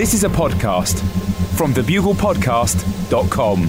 This is a podcast from thebuglepodcast.com.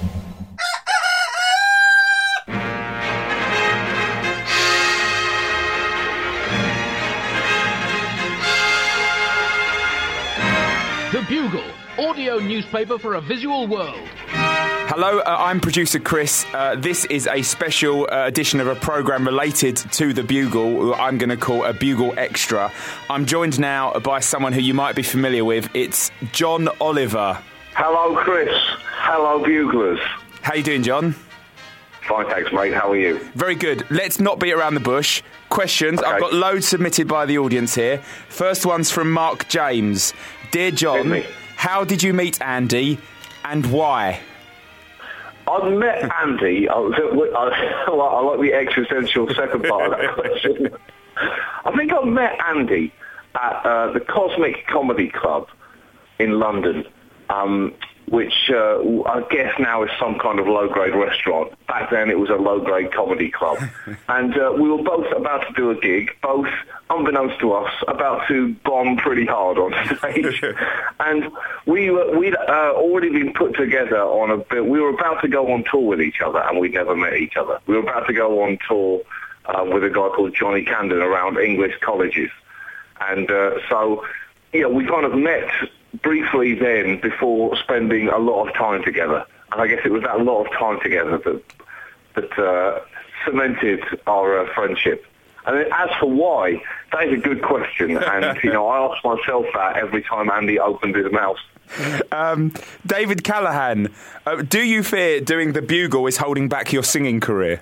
The Bugle, audio newspaper for a visual world. Hello, I'm producer Chris. This is a special edition of a programme related to The Bugle, I'm going to call a Bugle Extra. I'm joined now by someone who you might be familiar with. It's John Oliver. Hello, Chris. Hello, Buglers. How you doing, John? Fine, thanks, mate. How are you? Very good. Let's not beat around the bush. Questions. Okay. I've got loads submitted by the audience here. First one's from Mark James. Dear John, how did you meet Andy and why? I met Andy. I like the existential second part of that question. I think I met Andy at the Cosmic Comedy Club in London, which I guess now is some kind of low-grade restaurant. Back then it was a low-grade comedy club. And we were both about to do a gig, both, unbeknownst to us, about to bomb pretty hard on stage. And we'd already been put together on a bit. We were about to go on tour with each other, and we'd never met each other. We were about to go on tour with a guy called Johnny Camden around English colleges. And so, yeah, we kind of met briefly then before spending a lot of time together. And I guess it was that lot of time together that cemented our friendship. And as for why, that is a good question. And, I ask myself that every time Andy opened his mouth. David Callahan, do you fear doing The Bugle is holding back your singing career?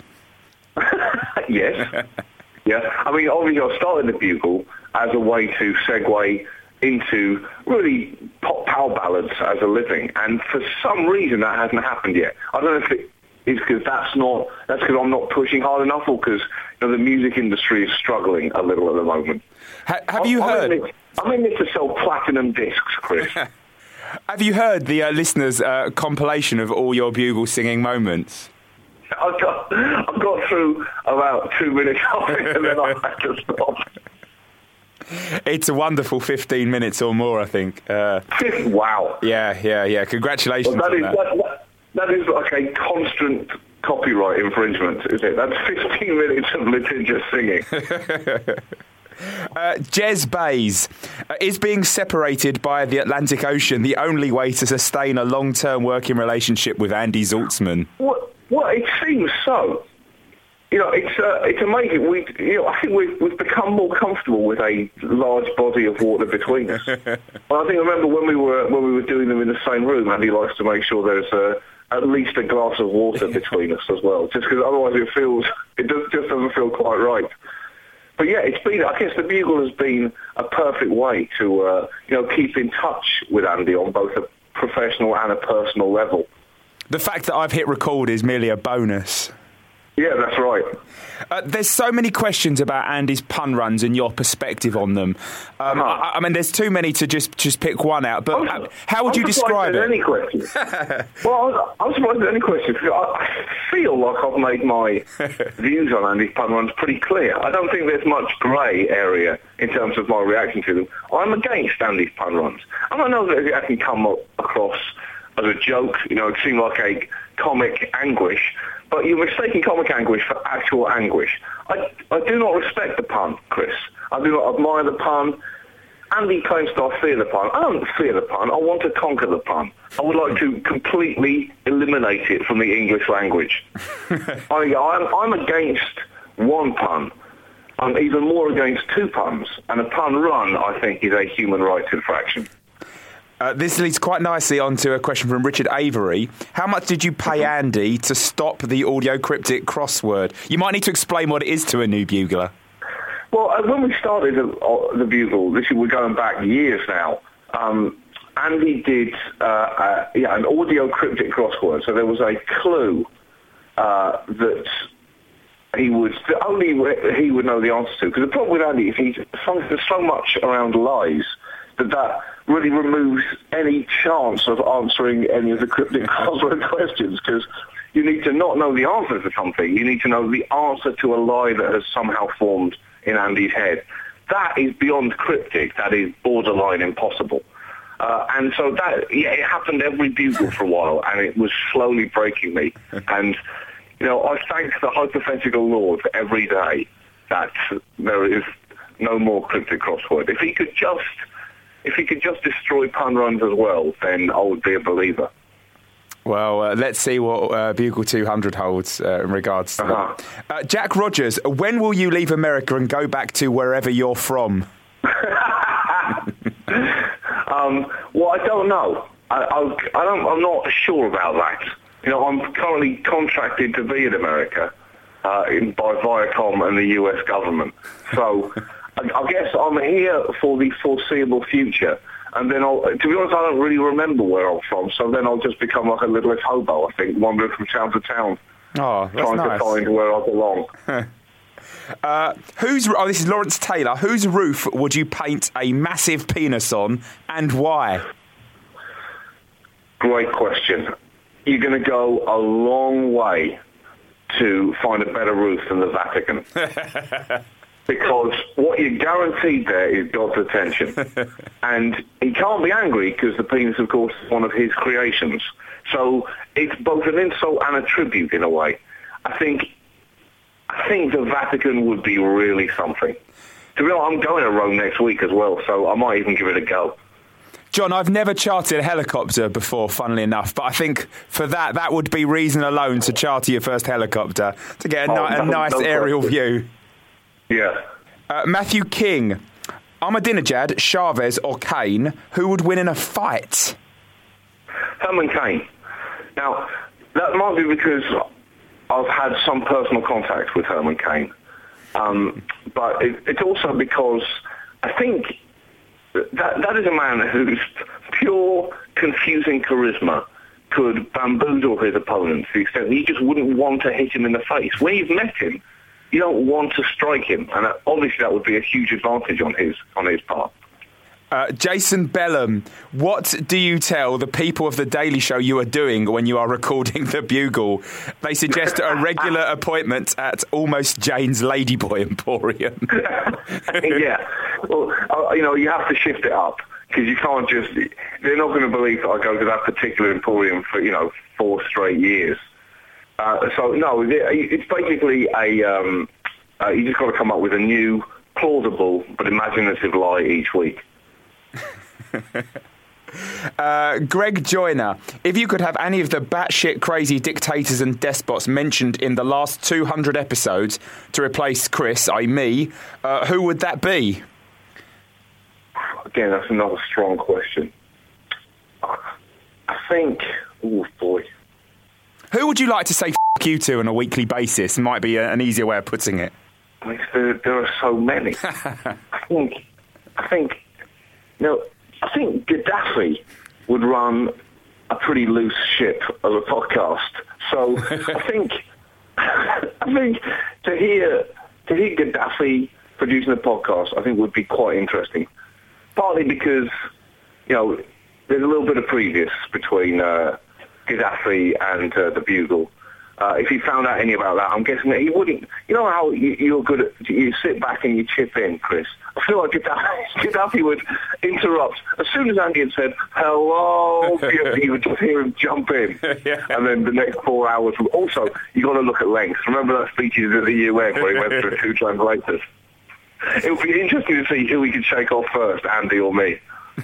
Yes. Yeah. I mean, obviously I started The Bugle as a way to segue into really pop power ballads as a living, and for some reason that hasn't happened yet. I don't know if it is because that's because I'm not pushing hard enough, or because the music industry is struggling a little at the moment. Have you heard? I'm in it to sell platinum discs, Chris. Have you heard the listeners' compilation of all your Bugle singing moments? I got through about 2 minutes of it, and then I had to stop. It's a wonderful 15 minutes or more, I think. Wow. Yeah. Congratulations on that. That is like a constant copyright infringement, is it? That's 15 minutes of litigious singing. Jez Bays, is being separated by the Atlantic Ocean the only way to sustain a long-term working relationship with Andy Zaltzman? Well, it seems so. It's amazing. I think we've become more comfortable with a large body of water between us. I remember when we were doing them in the same room, Andy likes to make sure there's at least a glass of water between us as well, just because otherwise it just doesn't feel quite right. But yeah, I guess The Bugle has been a perfect way to keep in touch with Andy on both a professional and a personal level. The fact that I've hit record is merely a bonus. Yeah, that's right. There's so many questions about Andy's pun runs and your perspective on them. I mean, there's too many to just pick one out. But how would you describe it? Any questions? Well, I'm surprised at any questions. I feel like I've made my views on Andy's pun runs pretty clear. I don't think there's much grey area in terms of my reaction to them. I'm against Andy's pun runs. And I know that it can come across as a joke. It seemed like a comic anguish. But you're mistaking comic anguish for actual anguish. I do not respect the pun, Chris. I do not admire the pun. Andy claims that I fear the pun. I don't fear the pun. I want to conquer the pun. I would like to completely eliminate it from the English language. I'm against one pun. I'm even more against two puns. And a pun run, I think, is a human rights infraction. This leads quite nicely onto a question from Richard Avery. How much did you pay Andy to stop the audio cryptic crossword? You might need to explain what it is to a new bugler. Well, when we started the Bugle, we're going back years now, Andy did an audio cryptic crossword. So there was a clue that only he would know the answer to. Because the problem with Andy is there's so much around lies that really removes any chance of answering any of the cryptic crossword questions, because you need to not know the answer to something. You need to know the answer to a lie that has somehow formed in Andy's head. That is beyond cryptic. That is borderline impossible. And so that, it happened every bugle for a while, and it was slowly breaking me. And, I thank the hypothetical Lord every day that there is no more cryptic crossword. If he could just destroy pun runs as well, then I would be a believer. Well, let's see what Bugle 200 holds in regards to that. Jack Rogers, when will you leave America and go back to wherever you're from? Well, I don't know. I'm not sure about that. I'm currently contracted to be in America by Viacom and the US government. So I guess I'm here for the foreseeable future. And then to be honest, I don't really remember where I'm from. So then I'll just become like a littlest hobo, I think, wandering from town to town. Oh, that's trying nice. to find where I belong. This is Lawrence Taylor. Whose roof would you paint a massive penis on, and why? Great question. You're going to go a long way to find a better roof than the Vatican. Because what you're guaranteed there is God's attention. And he can't be angry because the penis, of course, is one of his creations. So it's both an insult and a tribute in a way. I think the Vatican would be really something. To be honest, I'm going to Rome next week as well, so I might even give it a go. John, I've never chartered a helicopter before, funnily enough, but I think for that would be reason alone to charter your first helicopter, to get a nice aerial view. Yeah. Matthew King, Ahmadinejad, Chavez or Kane, who would win in a fight? Herman Cain. Now, that might be because I've had some personal contact with Herman Cain. But it's also because I think that is a man whose pure, confusing charisma could bamboozle his opponents to the extent that he just wouldn't want to hit him in the face. When you've met him, you don't want to strike him, and obviously that would be a huge advantage on his part. Jason Bellum, what do you tell the people of The Daily Show you are doing when you are recording The Bugle? They suggest a regular appointment at Almost Jane's Ladyboy Emporium. Yeah. Well, you have to shift it up, because you can't just... They're not going to believe that I go to that particular emporium for, 4 straight years. So, no, it's basically you just got to come up with a new, plausible, but imaginative lie each week. Greg Joyner, if you could have any of the batshit crazy dictators and despots mentioned in the last 200 episodes to replace Chris, i.e. me, who would that be? Again, that's another strong question. I think... Oh, boy. Who would you like to say f*** you to on a weekly basis? Might be an easier way of putting it. There are so many. I think Gaddafi would run a pretty loose ship of a podcast. So I think to hear Gaddafi producing a podcast, I think would be quite interesting. Partly because there's a little bit of previous between Gaddafi and the Bugle. If he found out any about that, I'm guessing that he wouldn't. You know how you're good at, you sit back and you chip in, Chris? I feel like Gaddafi would interrupt. As soon as Andy had said, hello, you would just hear him jump in. Yeah. And then the next 4 hours. Also, you got to look at length. Remember that speech he did at the UN where he went through 2 translators? It would be interesting to see who we could shake off first, Andy or me.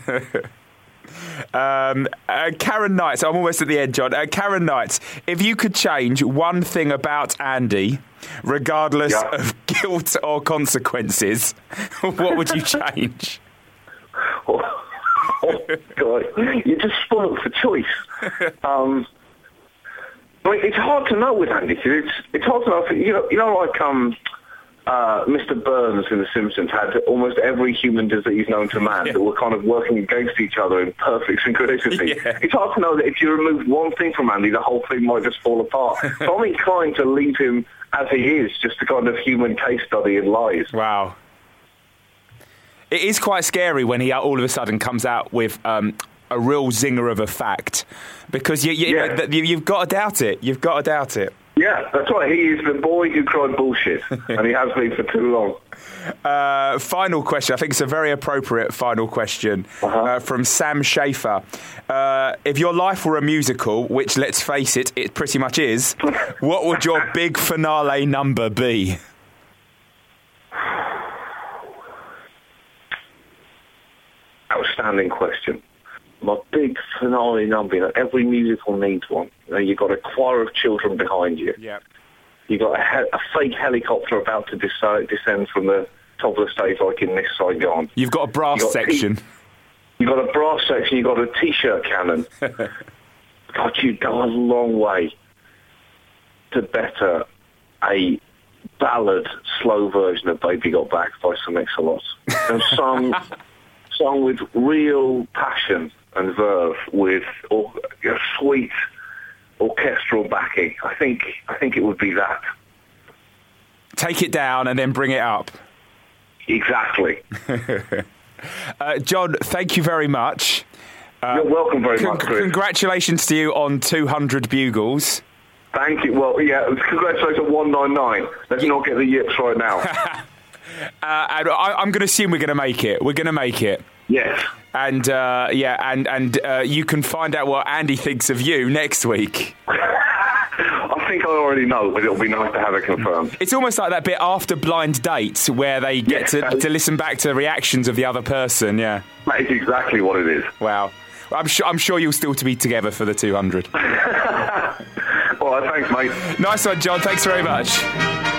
Karen Knight, so I'm almost at the end, John. Karen Knight, if you could change one thing about Andy, regardless of guilt or consequences, what would you change? Oh God, you're just spoiled for choice. It's hard to know with Andy. It's hard to know. Mr. Burns in The Simpsons had almost every human disease known to man that were kind of working against each other in perfect synchronicity. Yeah. It's hard to know that if you removed one thing from Andy, the whole thing might just fall apart. So I'm inclined to leave him as he is, just a kind of human case study in lies. Wow. It is quite scary when he all of a sudden comes out with a real zinger of a fact, because you've got to doubt it. You've got to doubt it. Yeah, that's right. He is the boy who cried bullshit, and he has been for too long. Final question. I think it's a very appropriate final question from Sam Schaefer. If your life were a musical, which, let's face it, it pretty much is, what would your big finale number be? Outstanding question. My big finale number, every musical needs one. You've got a choir of children behind you. Yeah. You've got a fake helicopter about to descend from the top of the stage like in Miss Saigon. You've got a brass section. You've got a brass section, you've got a T-shirt cannon. God, you go a long way to better a ballad, slow version of Baby Got Back by Sir Mix-a-Lot. And sung with real passion and verve, with sweet orchestral backing. I think it would be that. Take it down and then bring it up. Exactly. John, thank you very much. You're welcome very much, Chris. Congratulations to you on 200 bugles. Thank you. Well, yeah, congratulations on 199. Let's not get the yips right now. And I'm going to assume we're going to make it. We're going to make it. Yes. And you can find out what Andy thinks of you next week. I think I already know, but it'll be nice to have it confirmed. It's almost like that bit after Blind Dates where they get to listen back to the reactions of the other person. Yeah, that is exactly what it is. Wow. I'm sure you'll still to be together for the 200. All right, thanks, mate. Nice one, John. Thanks very much.